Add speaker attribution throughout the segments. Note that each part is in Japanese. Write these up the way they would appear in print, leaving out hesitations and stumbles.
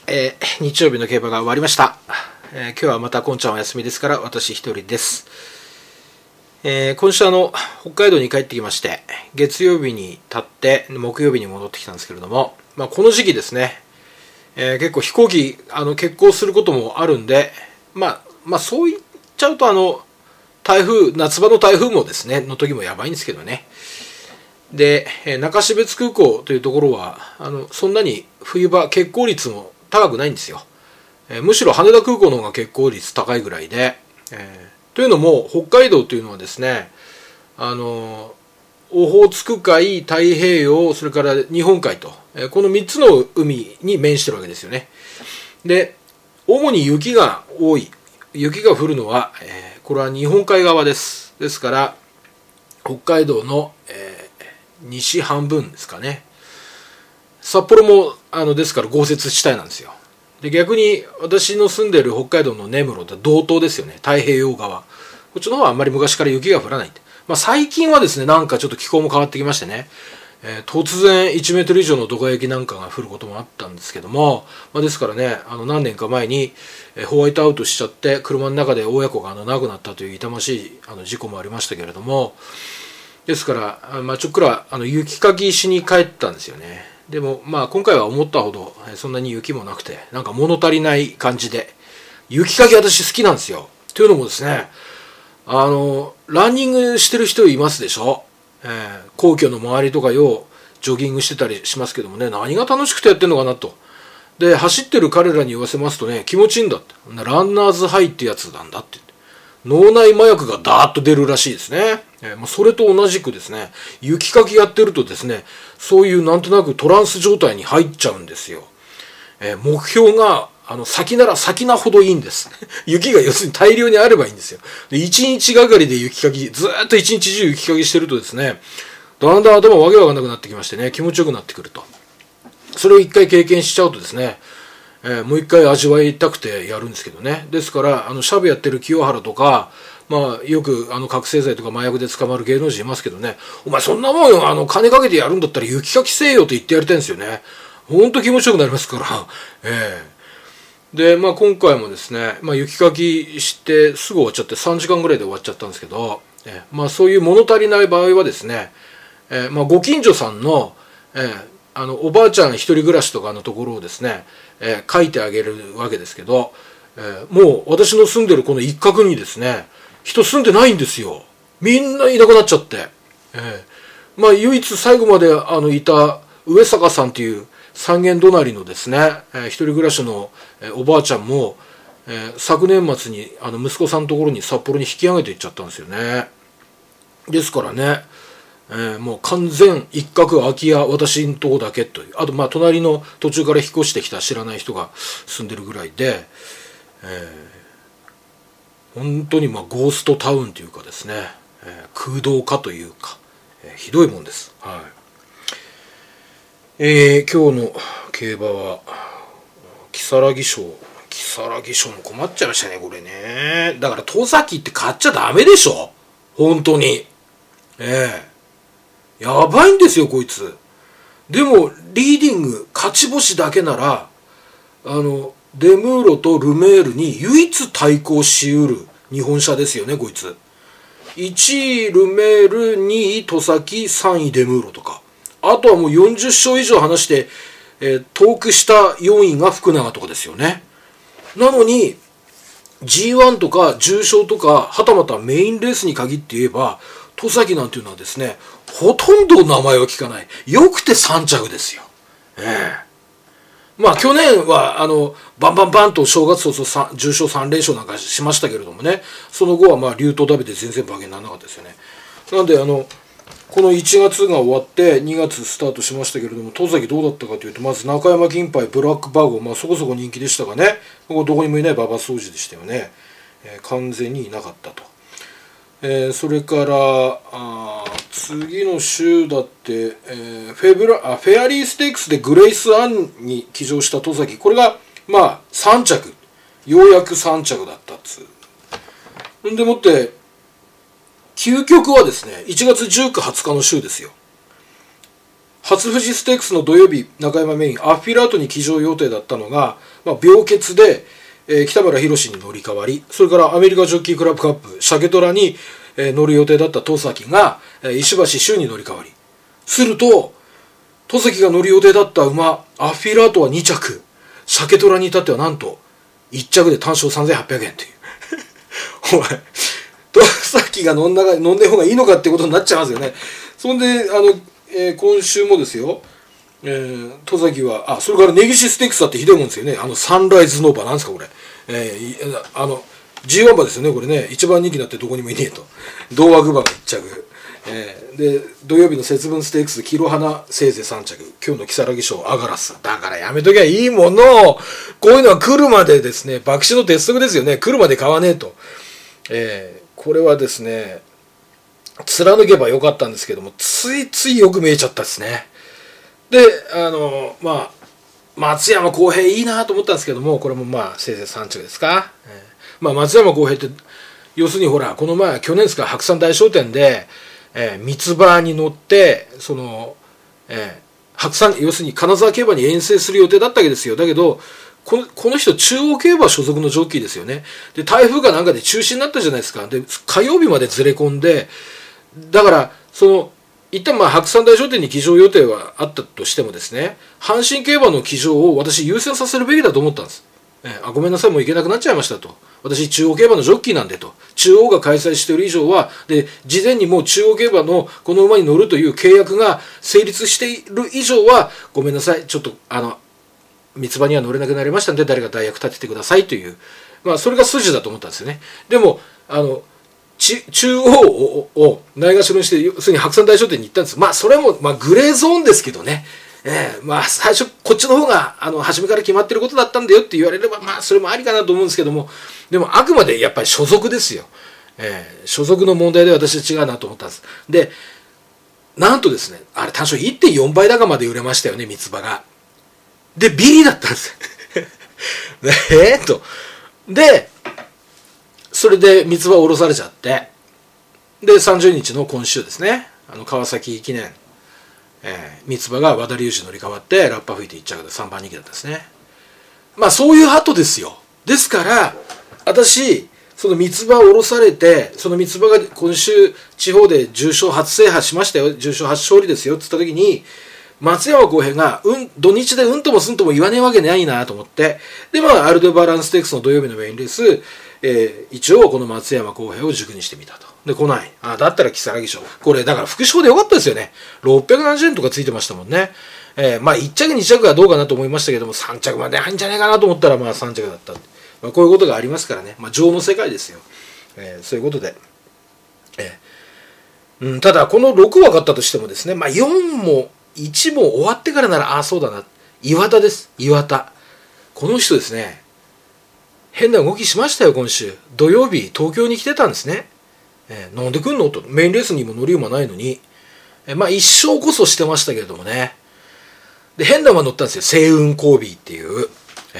Speaker 1: 日曜日の競馬が終わりました。今日はまたこんちゃんお休みですから私一人です。今週北海道に帰ってきまして、月曜日に立って木曜日に戻ってきたんですけれども、この時期ですね、結構飛行機欠航することもあるんで、そう言っちゃうと台風、夏場の台風もですねの時もやばいんですけどね。で、中標津空港というところはそんなに冬場欠航率も高くないんですよ。むしろ羽田空港の方が欠航率高いぐらいで、というのも北海道というのはですね、オホーツク海、太平洋、それから日本海と、この3つの海に面してるわけですよね。で、主に雪が多い、雪が降るのは、これは日本海側です。ですから北海道の、西半分ですかね。札幌もですから豪雪地帯なんですよ。で、逆に私の住んでいる北海道の根室って道東ですよね。太平洋側、こっちの方はあんまり昔から雪が降らない。最近はですね、なんかちょっと気候も変わってきましてね、突然1メートル以上のドカ雪なんかが降ることもあったんですけども、ですからね、何年か前にホワイトアウトしちゃって車の中で親子が亡くなったという痛ましい事故もありましたけれども、ですからちょっくら雪かきしに帰ったんですよね。でも今回は思ったほどそんなに雪もなくて、なんか物足りない感じで、雪かき私好きなんですよ。というのもですね、ランニングしてる人いますでしょ。皇居の周りとかようジョギングしてたりしますけどもね、何が楽しくてやってんのかなと。で、走ってる彼らに言わせますとね、気持ちいいんだって。ランナーズハイってやつなんだって。脳内麻薬がダーッと出るらしいですね。それと同じくですね、雪かきやってるとですね、そういうなんとなくトランス状態に入っちゃうんですよ。目標が先なら先なほどいいんです。雪が要するに大量にあればいいんですよ。で、1日がかりで雪かき、ずーっと1日中雪かきしてるとですね、だんだん頭わけわかんなくなってきましてね、気持ちよくなってくると。それを一回経験しちゃうとですね、もう一回味わいたくてやるんですけどね。ですからシャブやってる清原とか、よく覚醒剤とか麻薬で捕まる芸能人いますけどね、お前そんなもん金かけてやるんだったら雪かきせえよと言ってやりたいんですよね。ほんと気持ちよくなりますから。で、今回もですね、雪かきしてすぐ終わっちゃって3時間ぐらいで終わっちゃったんですけど、そういう物足りない場合はですね、ご近所さんの、おばあちゃん一人暮らしとかのところをですね、書いてあげるわけですけど、もう私の住んでるこの一角にですね、人住んでないんですよ。みんないなくなっちゃって、唯一最後までいた上坂さんっていう三軒隣のですね、一人暮らしの、おばあちゃんも、昨年末に息子さんのところに札幌に引き上げていっちゃったんですよね。ですからね、もう完全一角空き家、私のとこだけという。あと隣の途中から引っ越してきた知らない人が住んでるぐらいで、本当にゴーストタウンというかですね、空洞化というか、ひどいもんです。はい。今日の競馬は如月賞も困っちゃいましたね、これね。だから戸崎って買っちゃダメでしょ、本当に。やばいんですよこいつ。でもリーディング勝ち星だけならデムーロとルメールに唯一対抗しうる日本車ですよねこいつ。1位ルメール、2位戸崎、3位デムーロとか、あとはもう40勝以上離して、遠くした4位が福永とかですよね。なのに G1 とか重賞とか、はたまたメインレースに限って言えば戸崎なんていうのはですね、ほとんど名前は聞かない。よくて3着ですよ。去年はバンバンバンと正月早々重賞3連勝なんかしましたけれどもね、その後は竜頭ダメで全然馬券にならなかったですよね。なんでこの1月が終わって2月スタートしましたけれども、戸崎どうだったかというと、まず中山銀杯ブラックバーゴ、そこそこ人気でしたがね、ここどこにもいない馬場掃除でしたよね。完全にいなかったと。それから次の週だって、フェアリーステークスでグレイス・アンに騎乗した戸崎、これが3着、ようやく3着だったっつう。んでもって究極はですね、1月19、20日の週ですよ。 初富士ステークスの土曜日中山メインアフィラートに騎乗予定だったのが、病欠で、北村宏に乗り換わり、それからアメリカジョッキークラブカップシャケトラに、乗る予定だった戸崎が、石橋周に乗り換わりすると、戸崎が乗る予定だった馬アフィラートは2着、シャケトラに至ってはなんと1着で単勝3800円というお前戸崎が乗んない方がいいのかってことになっちゃいますよね。そんで今週もですよ、戸崎はそれから根岸ステークスだってひどいもんですよね。サンライズノーバーなんですかこれ、G1 馬ですよねこれね。一番人気になってどこにもいねえと。同枠馬が1着、で土曜日の節分ステークスキロ花せいぜい3着、今日の如月賞アガラス。だからやめときゃいいものを、こういうのは来るまでですね、博打の鉄則ですよね。来るまで買わねえと、これはですね貫けばよかったんですけども、ついついよく見えちゃったですね。で松山浩平いいなと思ったんですけども、これもせいぜい3着ですか、松山浩平って要するにほらこの前去年ですか白山大商店で、三つ葉に乗ってその、白山要するに金沢競馬に遠征する予定だったわけですよ。だけどこの人中央競馬所属のジョッキーですよね。で台風かなんかで中止になったじゃないですか。で火曜日までずれ込んで、だから一旦白山大商店に騎乗予定はあったとしてもですね、阪神競馬の騎乗を私優先させるべきだと思ったんです。ごめんなさいもう行けなくなっちゃいましたと。私中央競馬のジョッキーなんでと。中央が開催している以上はで、事前にもう中央競馬のこの馬に乗るという契約が成立している以上はごめんなさい、ちょっと三つ葉には乗れなくなりましたんで誰か代役立ててくださいという、それが筋だと思ったんですよね。でも中央をないがしろにして、要するに白山大商店に行ったんです。それもグレーゾーンですけどね。最初こっちの方が初めから決まってることだったんだよって言われればそれもありかなと思うんですけども、でもあくまでやっぱり所属ですよ。所属の問題で私は違うなと思ったんです。でなんとですね、あれ単勝 1.4 倍高まで売れましたよね三つ葉が。でビリだったんですでそれで三つ葉を下ろされちゃって、で30日の今週ですね、川崎記念、三つ葉が和田龍二乗り換わってラッパ吹いて1着で3番人気だったんですね。そういう後ですよ。ですから私その三つ葉を下ろされて、その三つ葉が今週地方で重賞初制覇しましたよ、重賞初勝利ですよって言った時に、松山浩平が土日でともすんとも言わねえわけないなと思って、でアルデバランステークスの土曜日のメインレース、一応この松山浩平を軸にしてみたと。で来ない、だったら如月賞、これだから副賞でよかったですよね。670円とかついてましたもんね。1着2着はどうかなと思いましたけども、3着まで入んじゃないかなと思ったら3着だった。こういうことがありますからね。情の世界ですよ。そういうことで、ただこの6分かったとしてもですね、4も1も終わってからならそうだな。岩田です。岩田、この人ですね、変な動きしましたよ。今週土曜日東京に来てたんですね。なんで来んのと。メインレースにも乗り馬ないのに、一勝こそしてましたけれどもね。で変な馬乗ったんですよ。星雲交尾っていう、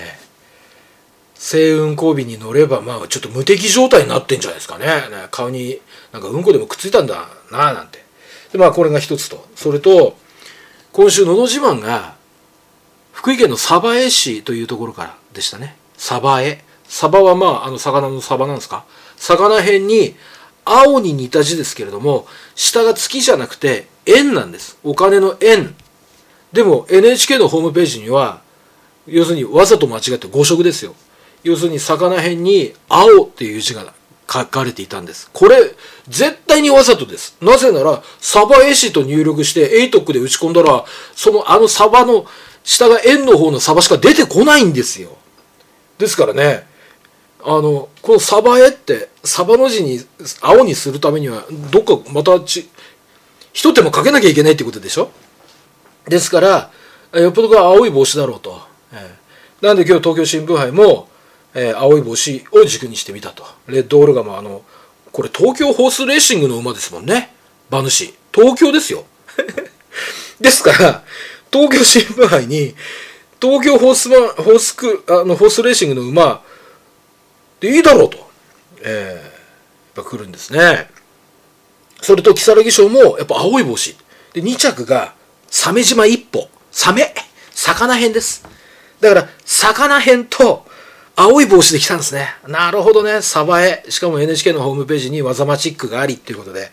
Speaker 1: 星雲交尾に乗ればちょっと無敵状態になってんじゃないですかね。顔になんかうんこでもくっついたんだななんて。でこれが一つと、それと今週のど自慢が福井県の鯖江市というところからでしたね。鯖江、鯖は魚の鯖なんですか。魚辺に青に似た字ですけれども、下が月じゃなくて円なんです。お金の円。でも NHK のホームページには要するにわざと間違って誤色ですよ。要するに魚辺に青っていう字が書かれていたんです。これ絶対にわざとです。なぜなら鯖江市と入力してATOCで打ち込んだら、鯖の下が円の方の鯖しか出てこないんですよ。ですからね、この鯖江って鯖の字に青にするためにはどっかまた一手もかけなきゃいけないってことでしょ。ですからよっぽどが青い帽子だろうと、なんで今日東京新聞杯も、青い帽子を軸にしてみたと。レッドオルガもこれ東京ホースレーシングの馬ですもんね。馬主東京ですよですから東京新聞杯に東京ホースレーシングの馬でいいだろうと、やっぱ来るんですね。それと如月賞もやっぱ青い帽子で2着が鮫島一歩、魚編です。だから魚編と青い帽子で来たんですね。なるほどね。サバエ、しかも NHK のホームページに技マチックがありっていうことで、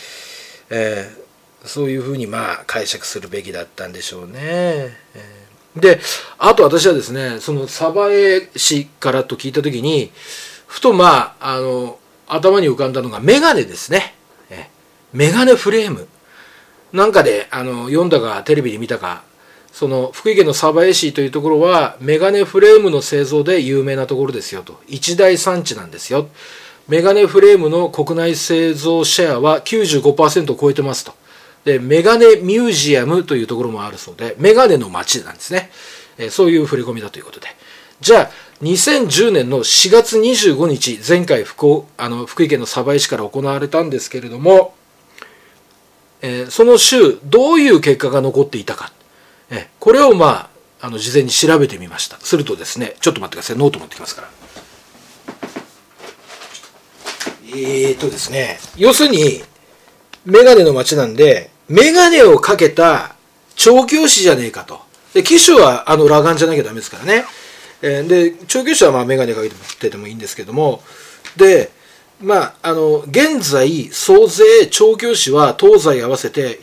Speaker 1: そういうふうに解釈するべきだったんでしょうね。で、あと私はですね、そのサバエ氏からと聞いたときに、ふと頭に浮かんだのがメガネですね。メガネフレーム。なんかで読んだかテレビで見たか、その福井県の鯖江市というところはメガネフレームの製造で有名なところですよと。一大産地なんですよ。メガネフレームの国内製造シェアは 95% を超えてますと。で、メガネミュージアムというところもあるそうで、メガネの街なんですね。そういう振り込みだということで。じゃあ、2010年の4月25日、前回福井県の鯖江市から行われたんですけれども、その週、どういう結果が残っていたか。これを事前に調べてみました。するとですね、ちょっと待ってください。ノート持ってきますから。ですね、要するに、メガネの街なんで、メガネをかけた調教師じゃねえかと。で、機種は裸眼じゃなきゃダメですからね。で、調教師はメガネかけててもいいんですけども、で、現在、総勢調教師は東西合わせて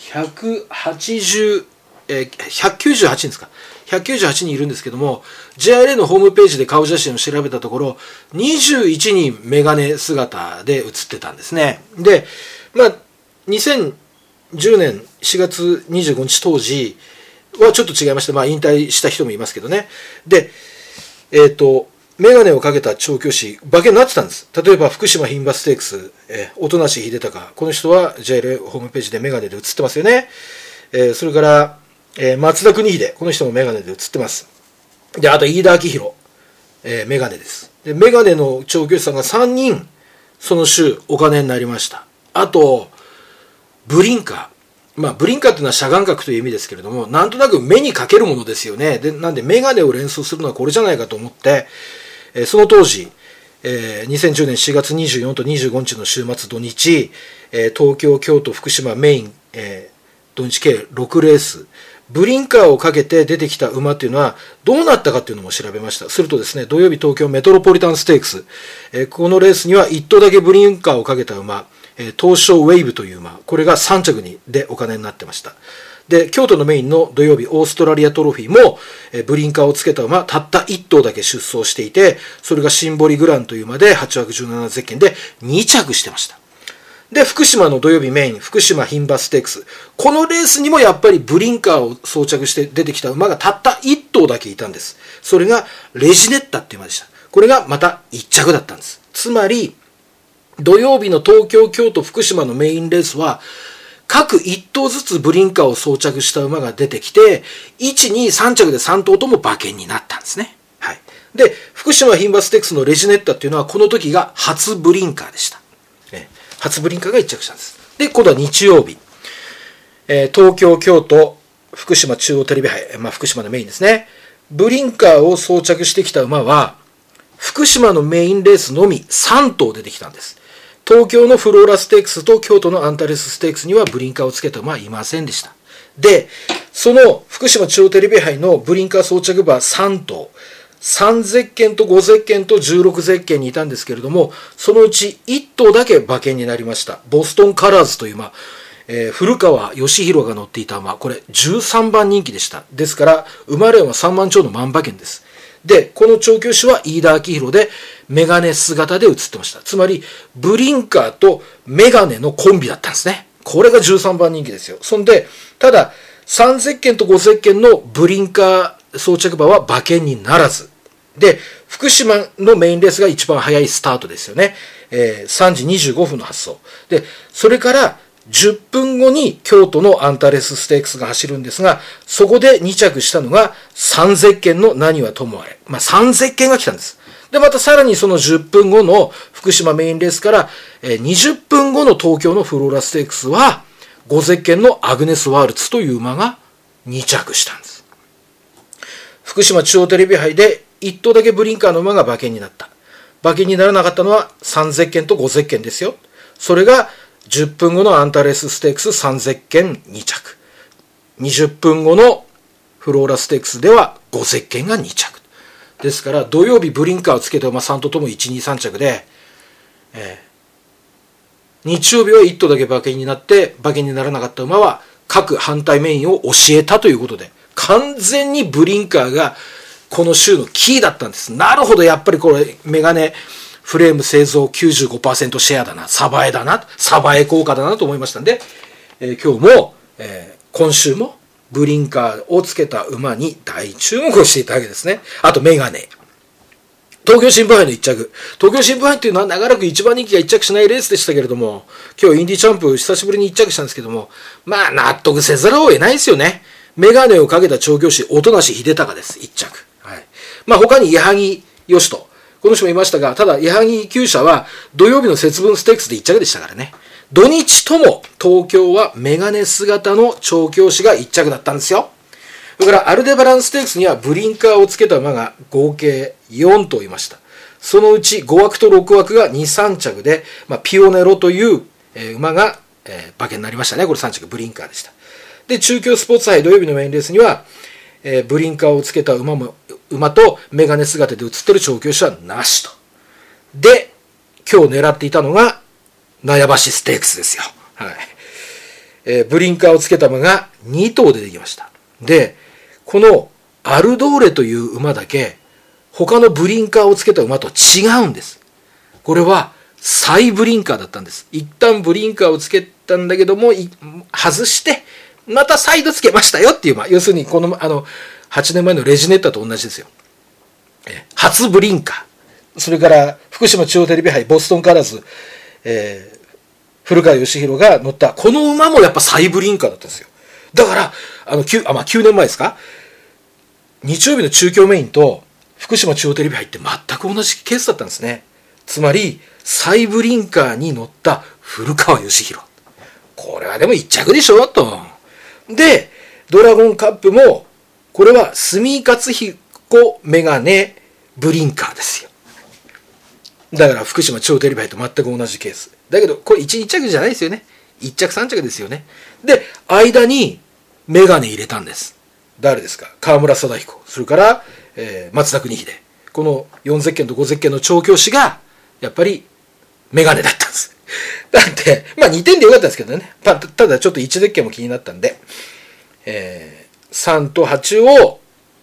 Speaker 1: 198人ですか。198人いるんですけども、JRA のホームページで顔写真を調べたところ、21人メガネ姿で写ってたんですね。で、2010年4月25日当時はちょっと違いまして、引退した人もいますけどね。で、メガネをかけた調教師、馬券になってたんです。例えば、福島牝馬ステークス、音無秀隆。この人は JRA ホームページでメガネで写ってますよね。それから、松田邦秀。この人もメガネで写ってます。で、あと、飯田明宏。メガネです。で、メガネの調教師さんが3人、その週、お金になりました。あと、ブリンカー。ブリンカーっていうのは遮眼角という意味ですけれども、なんとなく目にかけるものですよね。で、なんでメガネを連想するのはこれじゃないかと思って、その当時、2010年4月24と25日の週末土日、東京、京都、福島、メイン、土日計6レース、ブリンカーをかけて出てきた馬っていうのはどうなったかっていうのも調べました。するとですね、土曜日東京メトロポリタンステークス、このレースには1頭だけブリンカーをかけた馬、東証ウェイブという馬、これが3着でお金になってました。で、京都のメインの土曜日オーストラリアトロフィーも、ブリンカーをつけた馬、たった1頭だけ出走していて、それがシンボリグランという馬で8枠17ゼッケンで2着してました。で、福島の土曜日メイン、福島牝馬ステークス。このレースにもやっぱりブリンカーを装着して出てきた馬がたった1頭だけいたんです。それがレジネッタっていう馬でした。これがまた1着だったんです。つまり、土曜日の東京、京都、福島のメインレースは、各1頭ずつブリンカーを装着した馬が出てきて、1、2、3着で3頭とも馬券になったんですね。はい。で、福島牝馬ステークスのレジネッタっていうのは、この時が初ブリンカーでした。初ブリンカーが1着したんです。で、今度は日曜日。東京、京都、福島中央テレビ杯、福島のメインですね。ブリンカーを装着してきた馬は、福島のメインレースのみ3頭出てきたんです。東京のフローラステークスと京都のアンタレスステークスにはブリンカーをつけた馬はいませんでした。で、その福島中央テレビ杯のブリンカー装着馬3頭、3ゼッケンと5ゼッケンと16ゼッケンにいたんですけれども、そのうち1頭だけ馬券になりました。ボストンカラーズという馬、古川義弘が乗っていた馬、これ13番人気でした。ですから、馬連は3万丁の万馬券です。で、この調教師は飯田明宏で、メガネ姿で映ってました。つまり、ブリンカーとメガネのコンビだったんですね。これが13番人気ですよ。そんで、ただ、3ゼッケンと5ゼッケンのブリンカー装着馬は馬券にならず。で、福島のメインレースが一番早いスタートですよね。3時25分の発送。で、それから10分後に京都のアンタレスステークスが走るんですが、そこで2着したのが3ゼッケンの何はともあれ。3ゼッケンが来たんです。で、またさらにその10分後の福島メインレースから20分後の東京のフローラステークスは5ゼッケンのアグネス・ワールツという馬が2着したんです。福島中央テレビ杯で1頭だけブリンカーの馬が馬券になった。馬券にならなかったのは3ゼッケンと5ゼッケンですよ。それが10分後のアンタレスステークス3ゼッケン2着。 20分後のフローラステークスでは5ゼッケンが2着。ですから土曜日ブリンカーをつけた馬3頭とも1、2、3着で、日曜日は1頭だけ馬券になって馬券にならなかった馬は各反対メインを教えたということで、完全にブリンカーがこの週のキーだったんです。なるほど、やっぱりこれメガネフレーム製造 95% シェアだな、サバエだな、サバエ効果だなと思いましたんで、今日も、今週もブリンカーをつけた馬に大注目をしていたわけですね。あとメガネ。東京新聞杯の1着。東京新聞杯っていうのは長らく一番人気が1着しないレースでしたけれども、今日インディチャンプ久しぶりに1着したんですけども、まあ納得せざるを得ないですよね。メガネをかけた調教師、音無秀隆です。1着。はい。まあ他に矢作義人。この人もいましたが、ただ矢作厩舎は土曜日の節分ステークスで1着でしたからね。土日とも東京はメガネ姿の調教師が1着だったんですよ。それからアルデバランステークスにはブリンカーをつけた馬が合計4頭いました。そのうち5枠と6枠が2、3着で、ピオネロという馬が馬券になりましたね。これ3着ブリンカーでした。で、中京スポーツ杯土曜日のメインレースには、ブリンカーをつけた馬とメガネ姿で映ってる調教師はなしと。で、今日狙っていたのが納屋橋ステークスですよ。はい。ブリンカーをつけた馬が2頭出てきました。で、このアルドーレという馬だけ他のブリンカーをつけた馬と違うんです。これは再ブリンカーだったんです。一旦ブリンカーをつけたんだけども外してまた再度つけましたよっていう馬。要するにこの8年前のレジネッタと同じですよ。初ブリンカー。それから福島中央テレビ杯ボストンカラーズ、古川義弘が乗ったこの馬もやっぱ再ブリンカーだったんですよ。だから9年前ですか、日曜日の中京メインと福島中央テレビ杯って全く同じケースだったんですね。つまり再ブリンカーに乗った古川義弘、これはでも1着でしょと。でドラゴンカップもこれは住勝彦メガネブリンカーですよ。だから福島中央テレビ杯と全く同じケースだけど、これ 1着じゃないですよね。1着3着ですよね。で間にメガネ入れたんです。誰ですか。川村貞彦、それから、松田邦秀。この4ゼッケンと5ゼッケンの調教師がやっぱりメガネだったんです。だって2点でよかったんですけどね。ただちょっと1ゼッケンも気になったんで、3と8を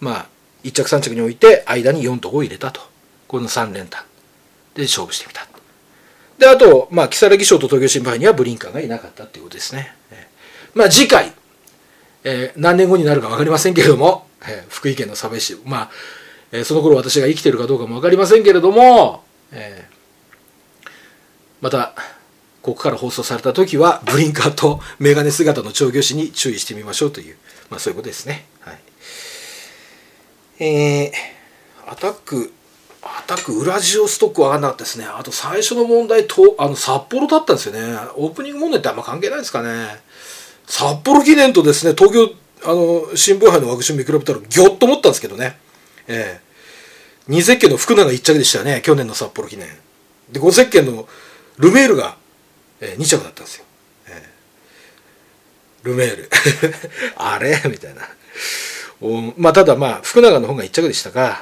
Speaker 1: 1着3着に置いて間に4と5を入れたと。この3連単で勝負してみた。であと如月賞と東京新聞杯にはブリンカーがいなかったっていうことですね。次回、何年後になるか分かりませんけれども、福井県の鯖江市、その頃私が生きているかどうかも分かりませんけれども、またここから放送された時はブリンカーとメガネ姿の調教師に注意してみましょうという、そういうことですね。はい、アタックウラジオストック分かんなかったですね。あと最初の問題と札幌だったんですよね。オープニング問題ってあんま関係ないですかね。札幌記念とですね、東京新聞杯の枠順見比べたらギョッと思ったんですけどね。2ゼッケンの福永1着でしたよね、去年の札幌記念で。5ゼッケンのルメールが、2着だったんですよ。ルメールあれみたいな。ただ福永の方が1着でしたが、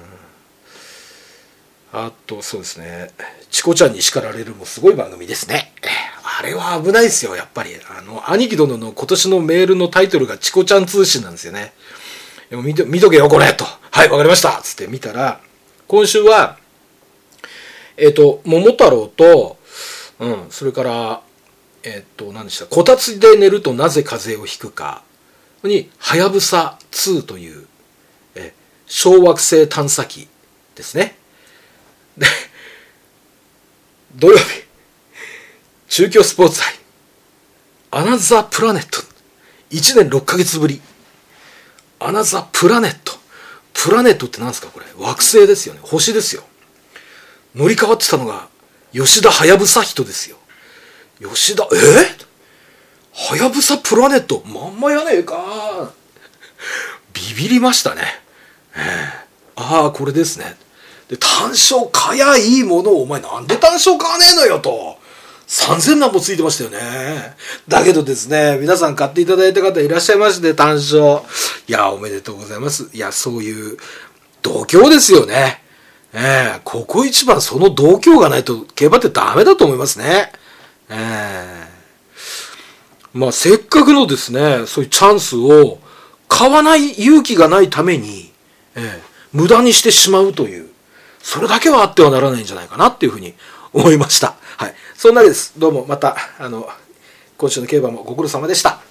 Speaker 1: あとそうですね、チコちゃんに叱られるもすごい番組ですね。あれは危ないですよ、やっぱり。兄貴殿の今年のメールのタイトルがチコちゃん通信なんですよね。でも見とけよこれと。はい、わかりましたつって見たら、今週は桃太郎と、それから何でした、こたつで寝るとなぜ風邪をひくかにはやぶさ2という小惑星探査機ですね。で土曜日中京スポーツ杯アナザープラネット、1年6ヶ月ぶり。アナザープラネット。プラネットって何ですか。これ惑星ですよね、星ですよ。乗り換わってたのが吉田はやぶさ人ですよ。吉田はやぶさプラネットまんまやねえかビビりましたね。これですね。で単勝買やいいものをお前なんで単勝買わねえのよと。 3000何もついてましたよね。だけどですね、皆さん買っていただいた方いらっしゃいまして、単勝。いや、おめでとうございます。いや、そういう度胸ですよね。ここ一番その度胸がないと競馬ってダメだと思いますね。まあ、せっかくのですね、そういうチャンスを買わない勇気がないために、無駄にしてしまうという、それだけはあってはならないんじゃないかなっていうふうに思いました。はい。そんなわけです。どうもまた、今週の競馬もご苦労様でした。